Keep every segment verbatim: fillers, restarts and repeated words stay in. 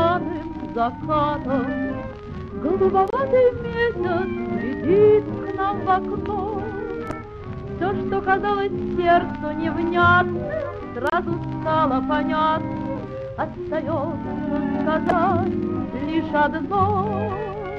рьяным закатом. Голубоватый месяц глядит к нам в окно. Все, что казалось сердцу невнятным, сразу стало понятно. Остается сказать лишь одно.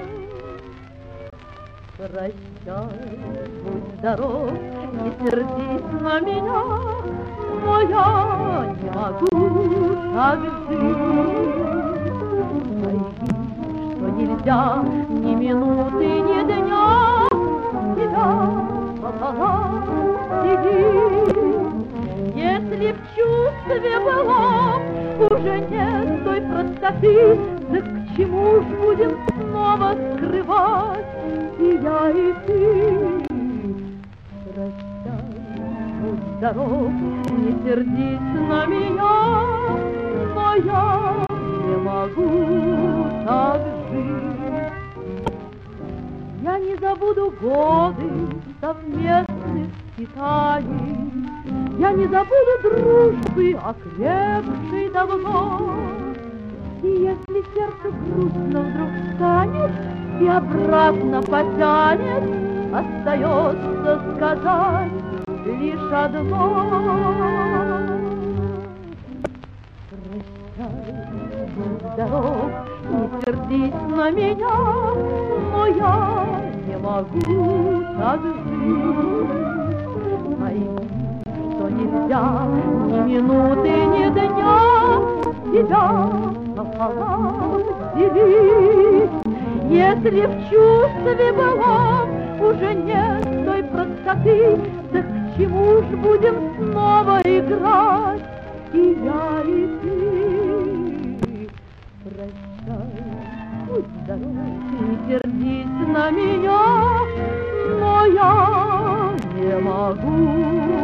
Прощай, будь здоров, не сердись на меня, но я не могу так жить. Пойми, что нельзя ни минуты, ни дня тебя пополам сидеть. Если в чувстве была уже нет той простоты, так к чему ж будем снова скрывать и я, и ты? Прощай, будь здоров, не сердись на меня, но я не могу так жить. Я не забуду годы совместных скитаний, я не забуду дружбы, окрепшей давно. И если сердце грустно вдруг станет и обратно потянет, остается сказать лишь одно. Прощай, будь здоров, не сердись на меня, но я не могу так жить. Пойми, что нельзя ни минуты, ни дня тебя пополам делить. Если в чувстве была уже нет той простоты, так к чему ж будем снова играть и я, и ты? Прощай, будь здоров, не сердись на меня, но я не могу